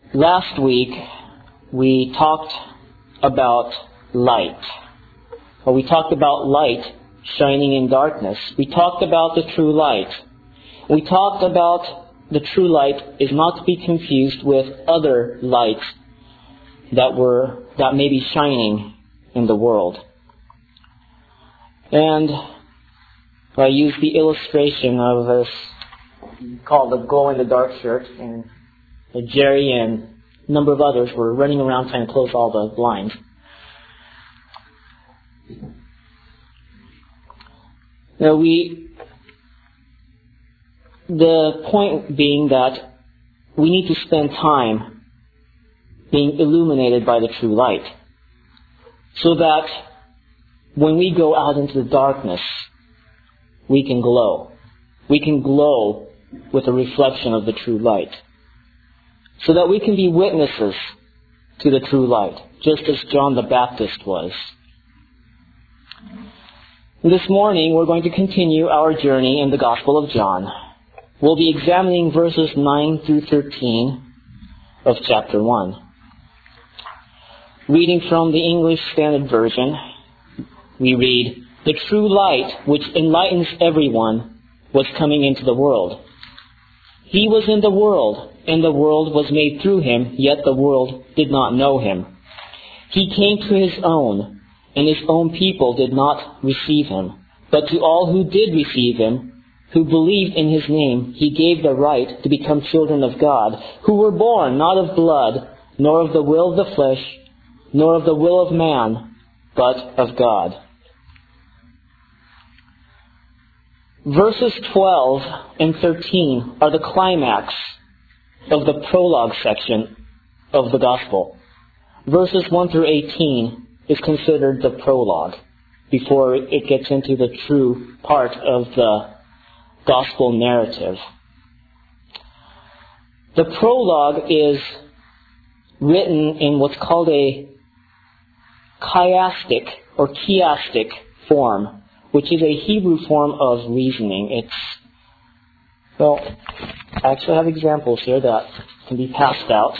Last week, we talked about light. Well, we talked about light shining in darkness. We talked about the true light. We talked about the true light is not to be confused with other lights that may be shining in the world. And I used the illustration of this called the glow-in-the-dark shirt, and Jerry and a number of others were running around trying to close all the blinds. Now the point being that we need to spend time being illuminated by the true light, so that when we go out into the darkness, we can glow. We can glow with a reflection of the true light, so that we can be witnesses to the true light, just as John the Baptist was. This morning, we're going to continue our journey in the Gospel of John. We'll be examining verses 9 through 13 of chapter 1. Reading from the English Standard Version, we read, "The true light, which enlightens everyone, was coming into the world. He was in the world, and the world was made through him, yet the world did not know him. He came to his own, and his own people did not receive him. But to all who did receive him, who believed in his name, he gave the right to become children of God, who were born not of blood, nor of the will of the flesh, nor of the will of man, but of God." Verses 12 and 13 are the climax of the prologue section of the Gospel. Verses 1 through 18 is considered the prologue before it gets into the true part of the Gospel narrative. The prologue is written in what's called a chiastic or chiastic form, which is a Hebrew form of reasoning. I actually have examples here that can be passed out.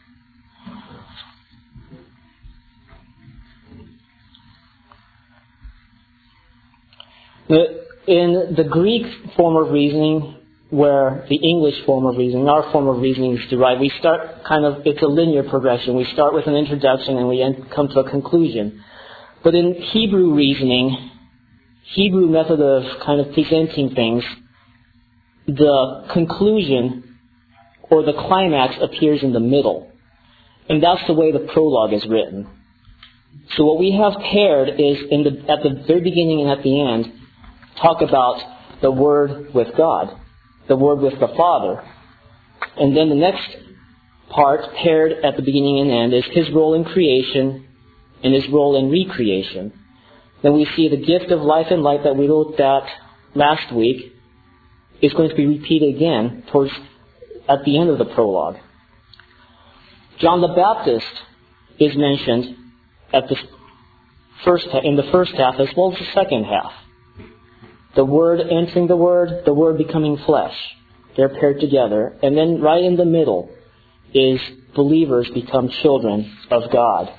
In the Greek form of reasoning, where the English form of reasoning, our form of reasoning is derived, we start it's a linear progression. We start with an introduction and we come to a conclusion. But in Hebrew reasoning, Hebrew method of presenting things, the conclusion or the climax appears in the middle. And that's the way the prologue is written. So what we have paired is at the very beginning and at the end, talk about the Word with God, the Word with the Father. And then the next part, paired at the beginning and end, is his role in creation and his role in recreation. Then we see the gift of life and light that we looked at last week is going to be repeated again at the end of the prologue. John the Baptist is mentioned in the first half as well as the second half. The Word entering the Word becoming flesh. They're paired together. And then right in the middle is believers become children of God.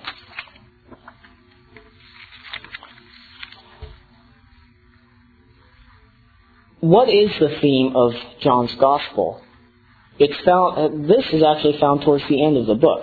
What is the theme of John's Gospel? This is actually found towards the end of the book.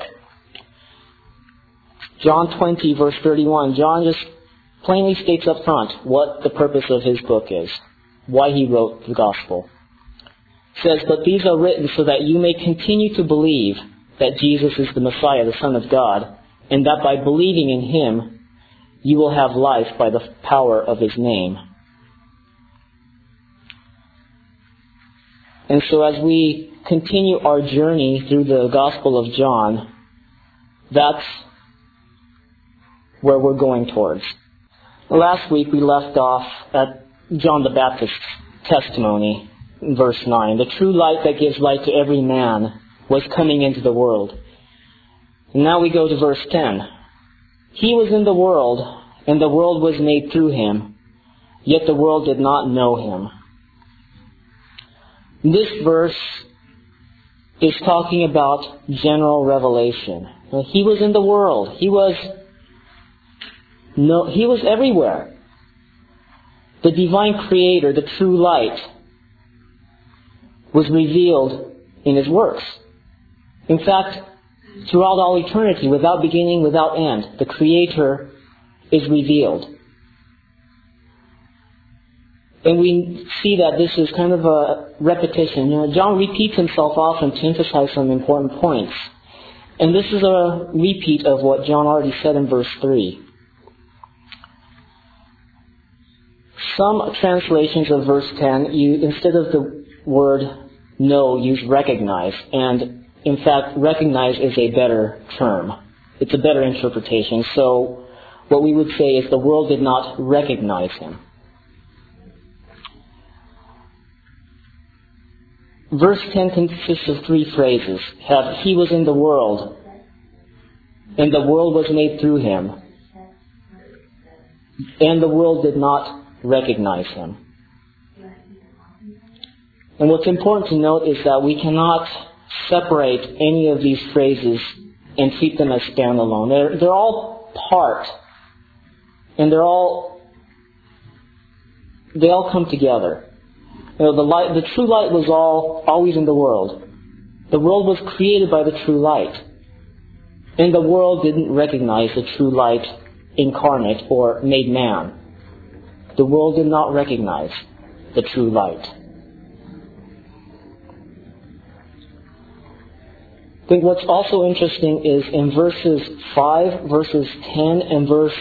John 20, verse 31, John just plainly states up front what the purpose of his book is, why he wrote the Gospel. It says, "But these are written so that you may continue to believe that Jesus is the Messiah, the Son of God, and that by believing in him, you will have life by the power of his name." And so as we continue our journey through the Gospel of John, that's where we're going towards. Last week we left off at John the Baptist's testimony in verse 9. The true light that gives light to every man was coming into the world. And now we go to verse 10. He was in the world, and the world was made through him, yet the world did not know him. This verse is talking about general revelation. He was in the world. He was everywhere. The divine creator, the true light, was revealed in his works. In fact, throughout all eternity, without beginning, without end, the creator is revealed. And we see that this is kind of a repetition. John repeats himself often to emphasize some important points. And this is a repeat of what John already said in verse 3. Some translations of verse 10, instead of the word know, use recognize. And in fact, recognize is a better term. It's a better interpretation. So what we would say is the world did not recognize him. Verse 10 consists of three phrases. He was in the world, and the world was made through him, and the world did not recognize him. And what's important to note is that we cannot separate any of these phrases and treat them as standalone. They're all part, and they all come together. The true light was always in the world. The world was created by the true light. And the world didn't recognize the true light incarnate or made man. The world did not recognize the true light. I think what's also interesting is in verses 5, verses 10, and verse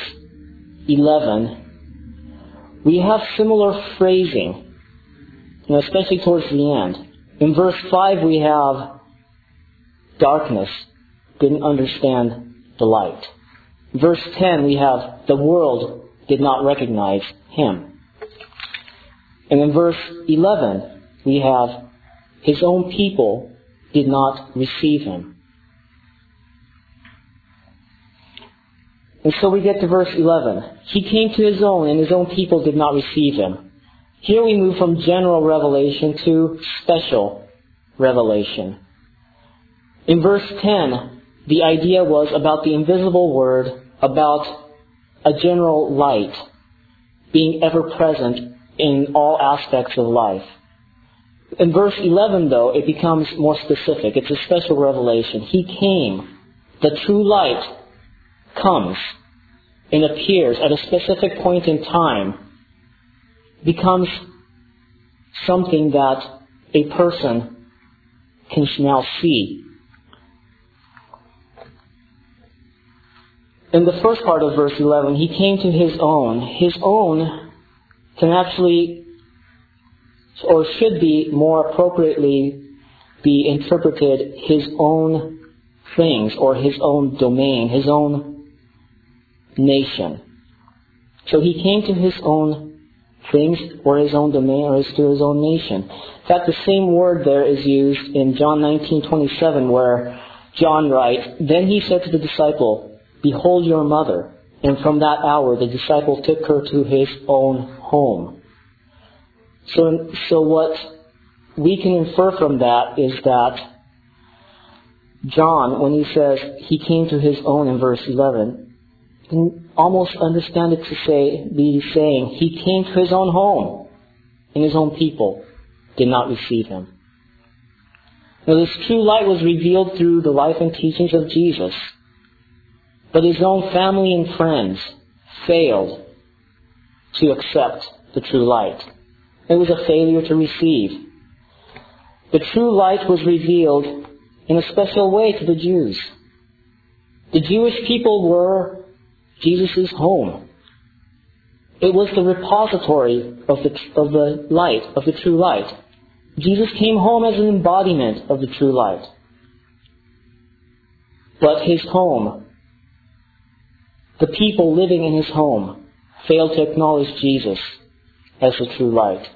11, we have similar phrasing. Especially towards the end. In verse 5 we have darkness, didn't understand the light. In verse 10 we have the world did not recognize him. And in verse 11 we have his own people did not receive him. And so we get to verse 11. He came to his own, and his own people did not receive him. Here we move from general revelation to special revelation. In verse 10, the idea was about the invisible word, about a general light being ever present in all aspects of life. In verse 11, though, it becomes more specific. It's a special revelation. He came. The true light comes and appears at a specific point in time, becomes something that a person can now see. In the first part of verse 11, he came to his own. His own can actually, or should be more appropriately, be interpreted his own things, or his own domain, his own nation. So he came to his own things, or his own domain, or to his own nation. In fact, the same word there is used in John 19:27, where John writes, "Then he said to the disciple, 'Behold your mother.' And from that hour the disciple took her to his own home." So what we can infer from that is that John, when he says he came to his own in verse 11, can almost understand it to be saying he came to his own home, and his own people did not receive him. Now, this true light was revealed through the life and teachings of Jesus, but his own family and friends failed to accept the true light. It was a failure to receive. The true light was revealed in a special way to the Jews. The Jewish people were Jesus' home. It was the repository of the light, of the true light. Jesus came home as an embodiment of the true light. But his home, the people living in his home, failed to acknowledge Jesus as the true light.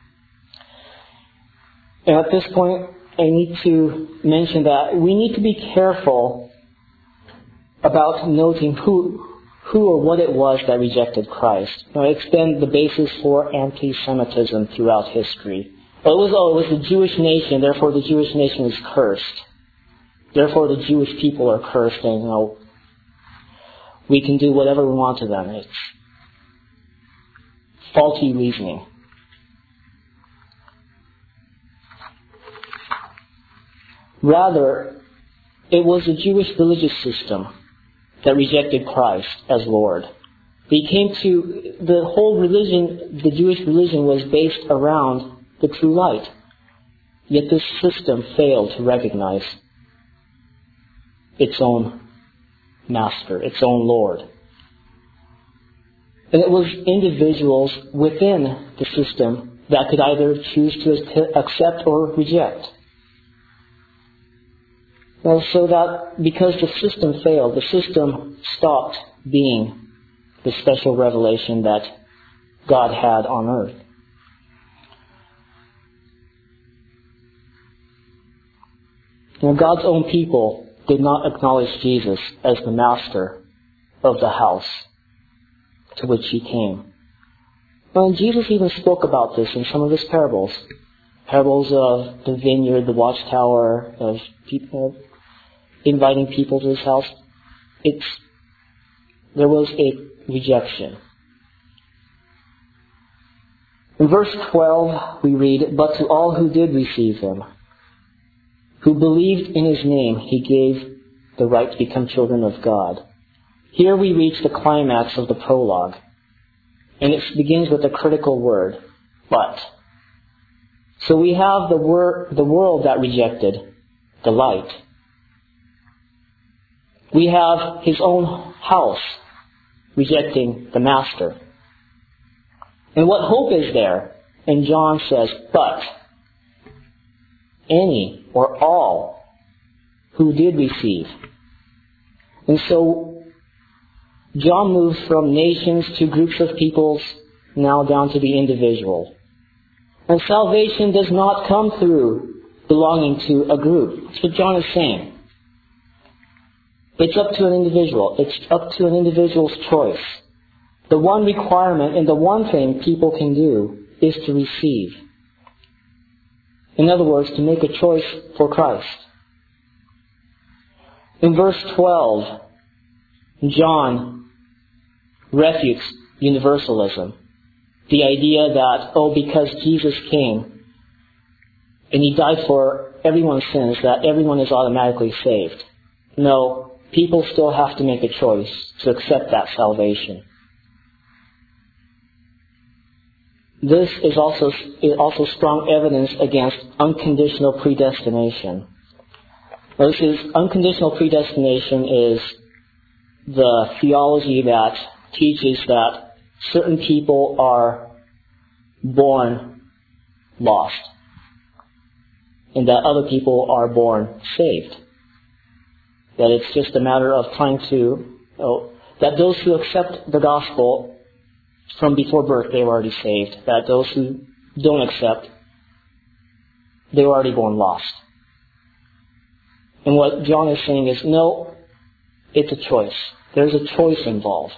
And at this point, I need to mention that we need to be careful about noting who or what it was that rejected Christ. Now, it's been the basis for anti-Semitism throughout history. It was the Jewish nation, therefore the Jewish nation is cursed. Therefore the Jewish people are cursed, and we can do whatever we want to them. It's faulty reasoning. Rather, it was the Jewish religious system that rejected Christ as Lord. The whole religion, the Jewish religion, was based around the true light. Yet this system failed to recognize its own master, its own Lord. And it was individuals within the system that could either choose to accept or reject. And so that because the system failed, the system stopped being the special revelation that God had on earth. God's own people did not acknowledge Jesus as the master of the house to which he came. And Jesus even spoke about this in some of his parables. Parables of the vineyard, the watchtower, of people inviting people to his house. There was a rejection. In verse 12 we read, "But to all who did receive him, who believed in his name, he gave the right to become children of God." Here we reach the climax of the prologue. And it begins with a critical word, but. So we have the world that rejected the light. We have his own house rejecting the master. And what hope is there? And John says, but any or all who did receive. And so John moves from nations to groups of peoples, now down to the individual. And salvation does not come through belonging to a group. That's what John is saying. It's up to an individual. It's up to an individual's choice. The one requirement and the one thing people can do is to receive. In other words, to make a choice for Christ. In verse 12, John refutes universalism. The idea that, because Jesus came and he died for everyone's sins, that everyone is automatically saved. No, people still have to make a choice to accept that salvation. This is also strong evidence against unconditional predestination. Unconditional predestination is the theology that teaches that certain people are born lost and that other people are born saved. That it's just a matter of trying that those who accept the gospel from before birth, they were already saved. That those who don't accept, they were already born lost. And what John is saying is, no, it's a choice. There's a choice involved.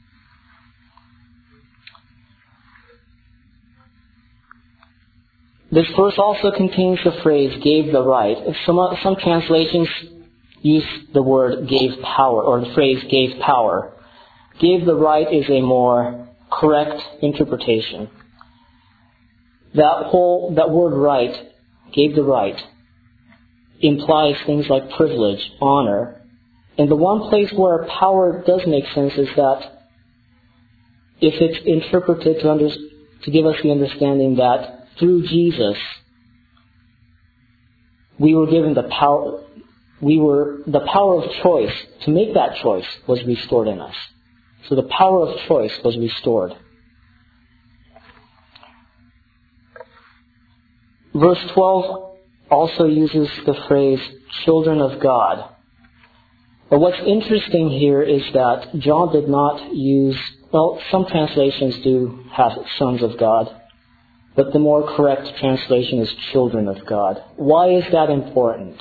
This verse also contains the phrase, gave the right. Some translations use the word gave power, or the phrase gave power. Gave the right is a more correct interpretation. That word right, gave the right, implies things like privilege, honor. And the one place where power does make sense is that if it's interpreted to give us the understanding that through Jesus, we were given the power. The power of choice, to make that choice, was restored in us. So the power of choice was restored. Verse 12 also uses the phrase, children of God. But what's interesting here is that John did not use, some translations do have sons of God, but the more correct translation is children of God. Why is that important?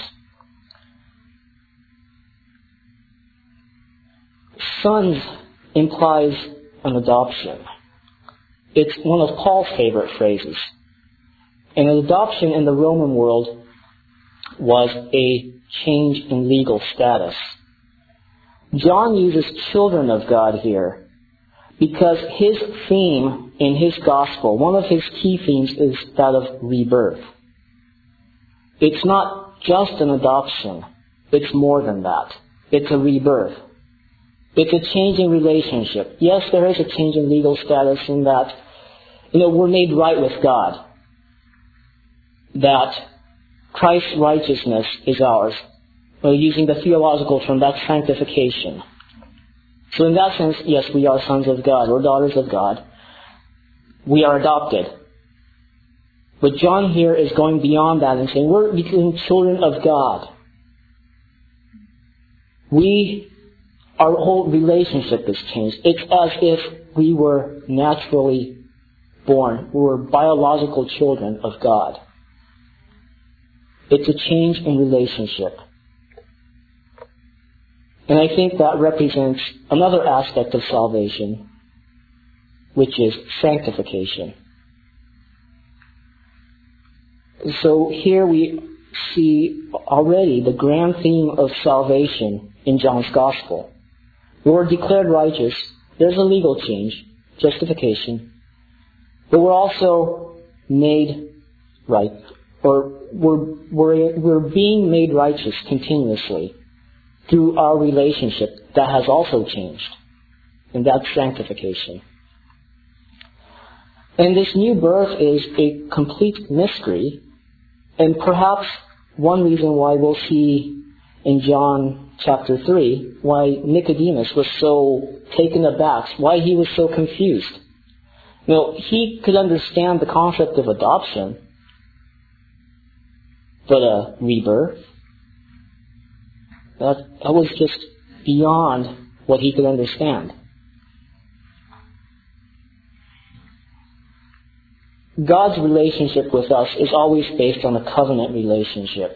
Sons implies an adoption. It's one of Paul's favorite phrases. And adoption in the Roman world was a change in legal status. John uses children of God here because his theme in his gospel, one of his key themes, is that of rebirth. It's not just an adoption. It's more than that. It's a rebirth. It's a change in relationship. Yes, there is a change in legal status in that, we're made right with God. That Christ's righteousness is ours. Using the theological term, that's sanctification. So in that sense, yes, we are sons of God or daughters of God. We are adopted. But John here is going beyond that and saying we're becoming children of God. Our whole relationship is changed. It's as if we were naturally born. We were biological children of God. It's a change in relationship. And I think that represents another aspect of salvation, which is sanctification. So here we see already the grand theme of salvation in John's Gospel. We're declared righteous. There's a legal change, justification. But we're also made right, or we're being made righteous continuously through our relationship that has also changed. And that's sanctification. And this new birth is a complete mystery, and perhaps one reason why we'll see in John chapter 3 why Nicodemus was so taken aback, why he was so confused. He could understand the concept of adoption, but a rebirth, that was just beyond what he could understand. God's relationship with us is always based on a covenant relationship.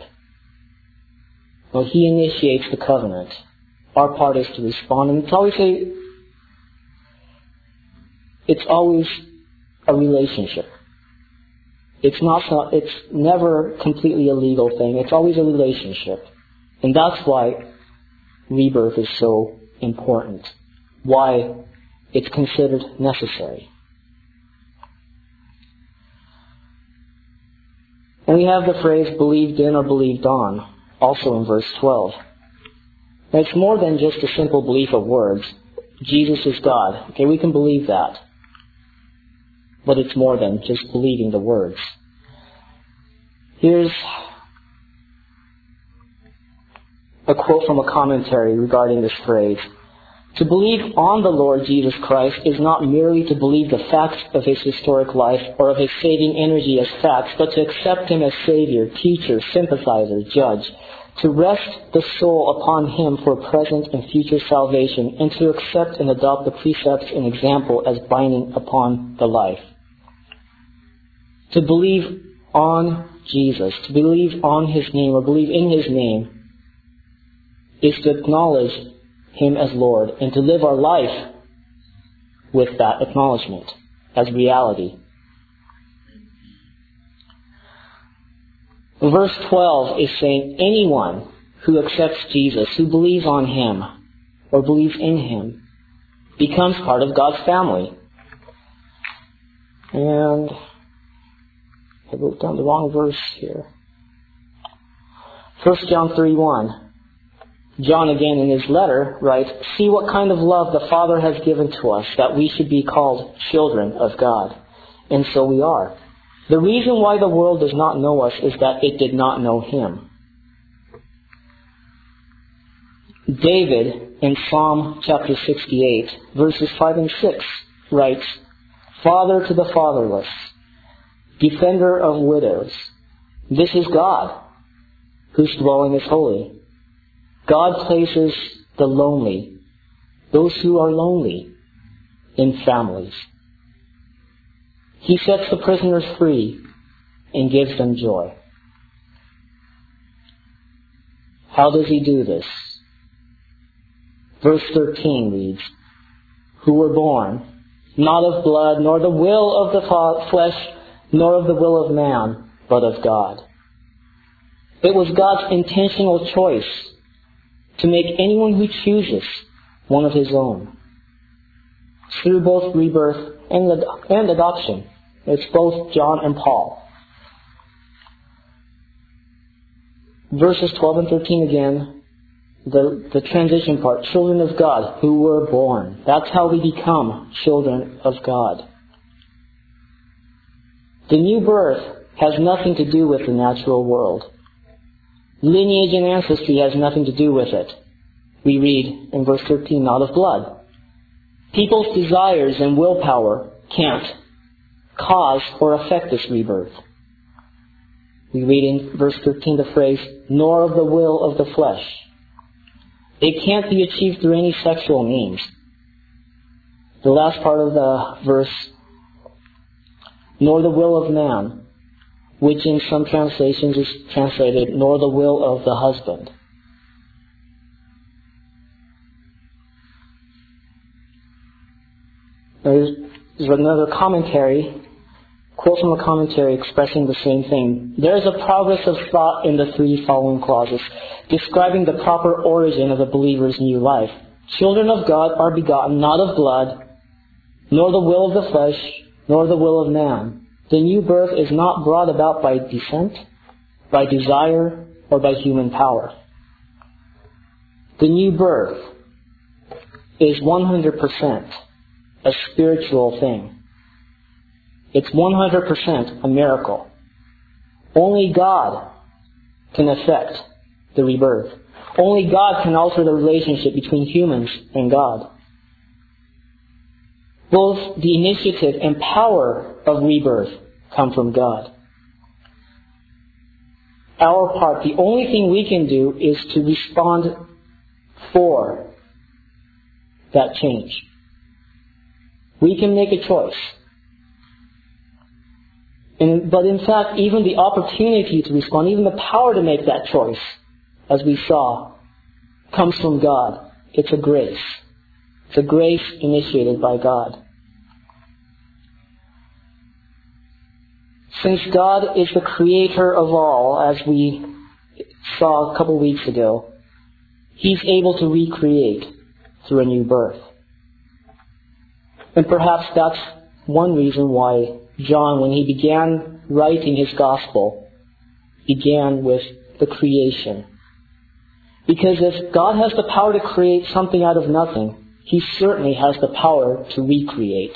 He initiates the covenant. Our part is to respond. And it's always a relationship. It's never completely a legal thing. It's always a relationship. And that's why rebirth is so important. Why it's considered necessary. And we have the phrase believed in or believed on, also in verse 12. Now, it's more than just a simple belief of words. Jesus is God. Okay, we can believe that. But it's more than just believing the words. Here's a quote from a commentary regarding this phrase. To believe on the Lord Jesus Christ is not merely to believe the facts of his historic life or of his saving energy as facts, but to accept him as Savior, teacher, sympathizer, judge, to rest the soul upon him for present and future salvation, and to accept and adopt the precepts and example as binding upon the life. To believe on Jesus, to believe on his name or believe in his name, is to acknowledge him as Lord and to live our life with that acknowledgement as reality. Verse 12 is saying anyone who accepts Jesus, who believes on him or believes in him, becomes part of God's family. And I wrote down the wrong verse here. 1 John 3:1. John again in his letter writes, see what kind of love the Father has given to us, that we should be called children of God. And so we are. The reason why the world does not know us is that it did not know him. David in Psalm chapter 68, verses 5 and 6 writes, Father to the fatherless, defender of widows, this is God, whose dwelling is holy. God places the lonely, those who are lonely, in families. He sets the prisoners free and gives them joy. How does he do this? Verse 13 reads, who were born, not of blood, nor the will of the flesh, nor of the will of man, but of God. It was God's intentional choice to make anyone who chooses one of His own. Through both rebirth and adoption. It's both John and Paul. Verses 12 and 13 again, the transition part. Children of God who were born. That's how we become children of God. The new birth has nothing to do with the natural world. Lineage and ancestry has nothing to do with it. We read in verse 13, not of blood. People's desires and willpower can't cause or affect this rebirth. We read in verse 13 the phrase, nor of the will of the flesh. It can't be achieved through any sexual means. The last part of the verse, nor the will of man, which in some translations is translated, nor the will of the husband. There's another commentary, quote from a commentary expressing the same thing. There is a progress of thought in the three following clauses, describing the proper origin of the believer's new life. Children of God are begotten not of blood, nor the will of the flesh, nor the will of man. The new birth is not brought about by descent, by desire, or by human power. The new birth is 100% a spiritual thing. It's 100% a miracle. Only God can affect the rebirth. Only God can alter the relationship between humans and God. Both the initiative and power of rebirth come from God. Our part, the only thing we can do is to respond for that change. We can make a choice. But in fact, even the opportunity to respond, even the power to make that choice, as we saw, comes from God. It's a grace. It's a grace initiated by God. Since God is the creator of all, as we saw a couple weeks ago, He's able to recreate through a new birth. And perhaps that's one reason why John, when he began writing his gospel, began with the creation. Because if God has the power to create something out of nothing, He certainly has the power to recreate.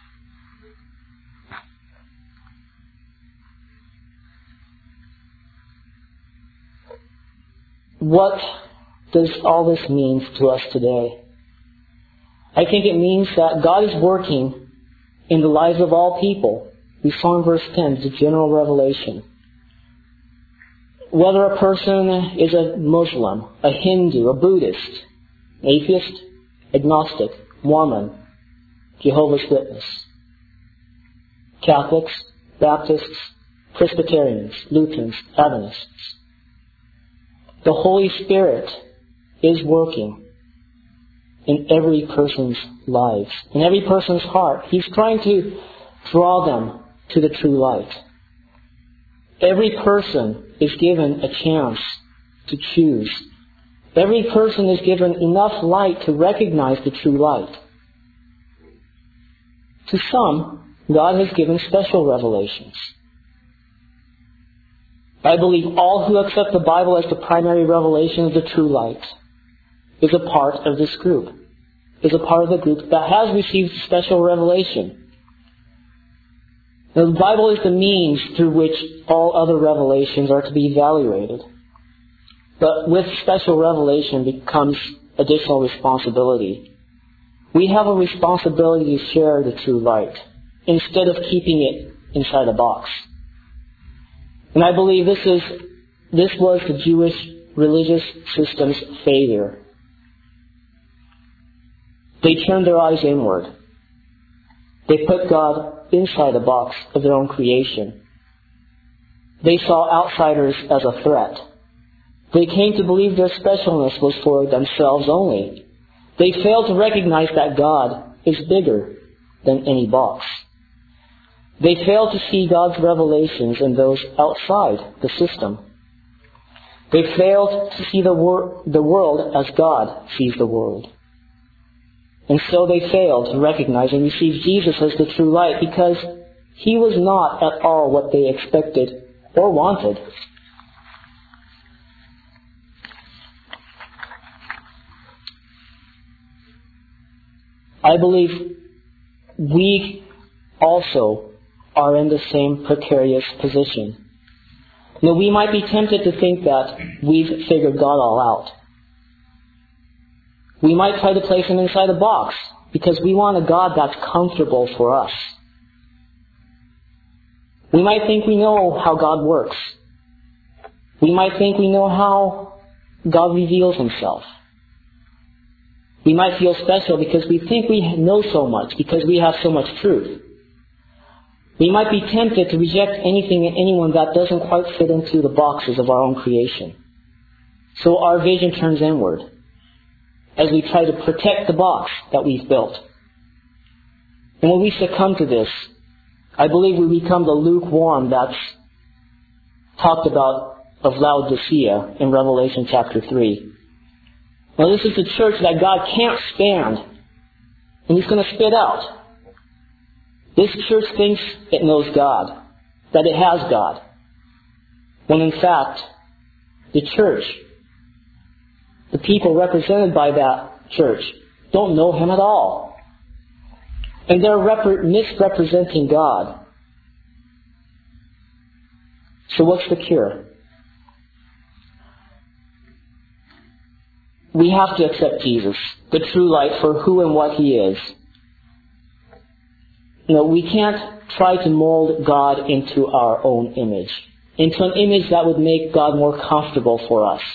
What does all this mean to us today? I think it means that God is working in the lives of all people. We saw in verse 10, the general revelation. Whether a person is a Muslim, a Hindu, a Buddhist, atheist, agnostic, Mormon, Jehovah's Witness, Catholics, Baptists, Presbyterians, Lutherans, Adventists. The Holy Spirit is working in every person's lives, in every person's heart. He's trying to draw them to the true light. Every person is given a chance to choose. Every person is given enough light to recognize the true light. To some, God has given special revelations. I believe all who accept the Bible as the primary revelation of the true light is a part of this group, is a part of the group that has received special revelation. Now, the Bible is the means through which all other revelations are to be evaluated. But with special revelation becomes additional responsibility. We have a responsibility to share the true light instead of keeping it inside a box. And I believe this was the Jewish religious system's failure. They turned their eyes inward. They put God inside a box of their own creation. They saw outsiders as a threat. They came to believe their specialness was for themselves only. They failed to recognize that God is bigger than any box. They fail to see God's revelations in those outside the system. They failed to see the world as God sees the world. And so they failed to recognize and receive Jesus as the true light because He was not at all what they expected or wanted. I believe we also are in the same precarious position. Now, we might be tempted to think that we've figured God all out. We might try to place Him inside a box because we want a God that's comfortable for us. We might think we know how God works. We might think we know how God reveals Himself. We might feel special because we think we know so much, because we have so much truth. We might be tempted to reject anything and anyone that doesn't quite fit into the boxes of our own creation. So our vision turns inward as we try to protect the box that we've built. And when we succumb to this, I believe we become the lukewarm that's talked about of Laodicea in Revelation chapter 3. Now, this is the church that God can't stand, and He's going to spit out. This church thinks it knows God, that it has God, when in fact, the church, the people represented by that church, don't know Him at all. And they're misrepresenting God. So what's the cure? We have to accept Jesus, the true light, for who and what He is. We can't try to mold God into our own image, into an image that would make God more comfortable for us.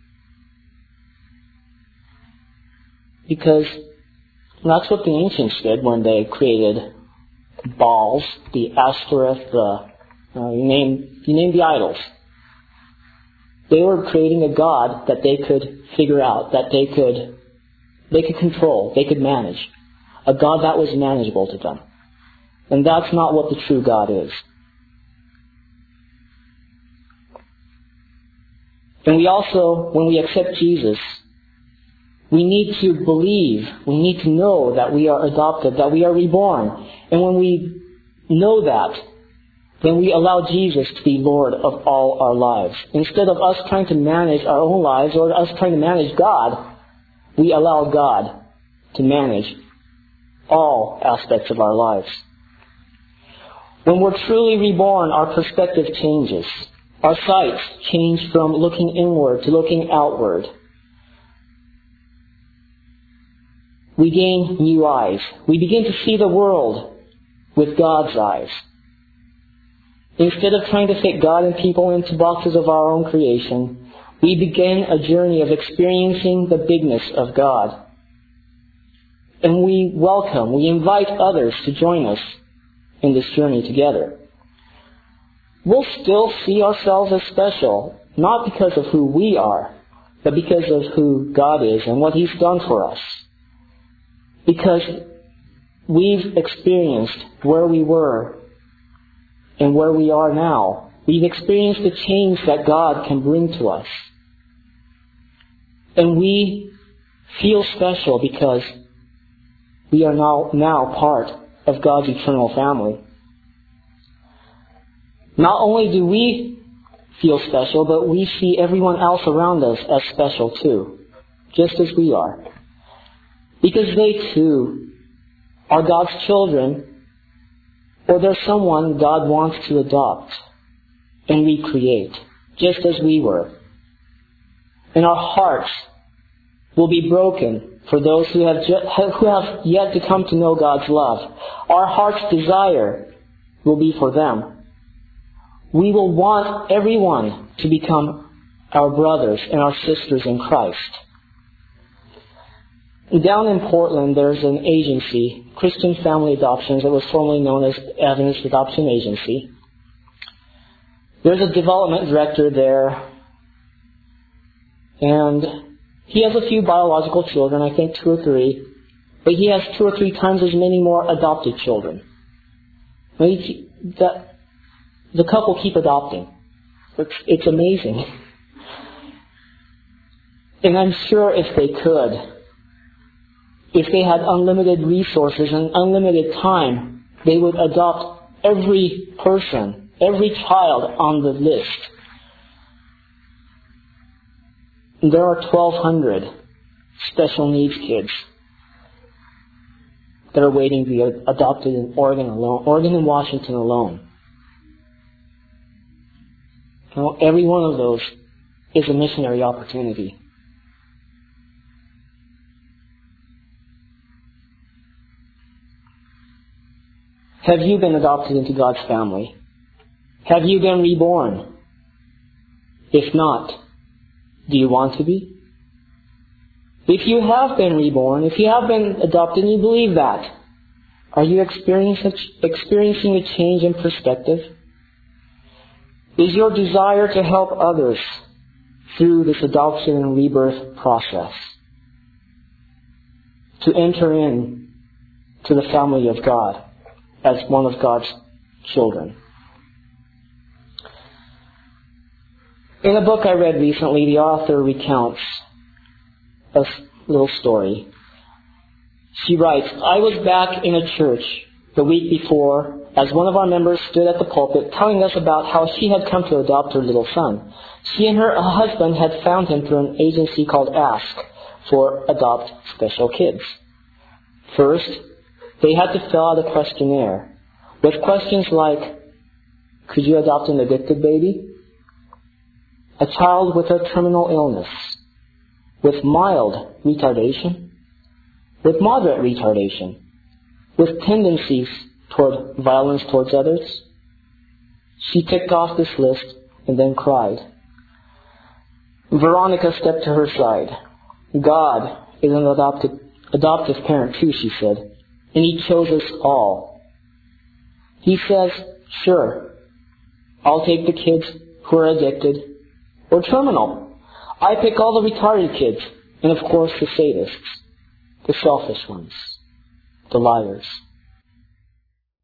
Because that's what the ancients did when they created Baals, the Ashtoreth, you name the idols. They were creating a God that they could figure out, that they could control, they could manage. A God that was manageable to them. And that's not what the true God is. And we also, when we accept Jesus, we need to believe, we need to know that we are adopted, that we are reborn. And when we know that, then we allow Jesus to be Lord of all our lives. Instead of us trying to manage our own lives or us trying to manage God, we allow God to manage all aspects of our lives. When we're truly reborn, our perspective changes. Our sights change from looking inward to looking outward. We gain new eyes. We begin to see the world with God's eyes. Instead of trying to fit God and people into boxes of our own creation, we begin a journey of experiencing the bigness of God. And we invite others to join us in this journey together. We'll still see ourselves as special, not because of who we are, but because of who God is and what He's done for us. Because we've experienced where we were and where we are now. We've experienced the change that God can bring to us. And we feel special because we are now part of God's eternal family. Not only do we feel special, but we see everyone else around us as special too, just as we are. Because they too are God's children, or they're someone God wants to adopt and recreate, just as we were. And our hearts will be broken for those who have yet to come to know God's love. Our heart's desire will be for them. We will want everyone to become our brothers and our sisters in Christ. Down in Portland, there's an agency, Christian Family Adoptions, that was formerly known as Adventist Adoption Agency. There's a development director there, and he has a few biological children, I think 2 or 3, but he has 2 or 3 times as many more adopted children. the couple keep adopting. It's amazing. And I'm sure if they could, if they had unlimited resources and unlimited time, they would adopt every person, every child on the list. And there are 1,200 special needs kids that are waiting to be adopted in Oregon and Washington alone. Now, every one of those is a missionary opportunity. Have you been adopted into God's family? Have you been reborn? If not, do you want to be? If you have been reborn, if you have been adopted and you believe that, are you experiencing a change in perspective? Is your desire to help others through this adoption and rebirth process to enter in to the family of God as one of God's children? In a book I read recently, the author recounts a little story. She writes, I was back in a church the week before as one of our members stood at the pulpit telling us about how she had come to adopt her little son. She and her husband had found him through an agency called Ask for Adopt Special Kids. First, they had to fill out a questionnaire with questions like, could you adopt an addicted baby? A child with a terminal illness? With mild retardation? With moderate retardation? With tendencies toward violence towards others? She ticked off this list and then cried. Veronica stepped to her side. God is an adoptive parent too, she said, and He chose us all. He says, sure, I'll take the kids who are addicted or terminal. I pick all the retarded kids, and of course the sadists, the selfish ones, the liars.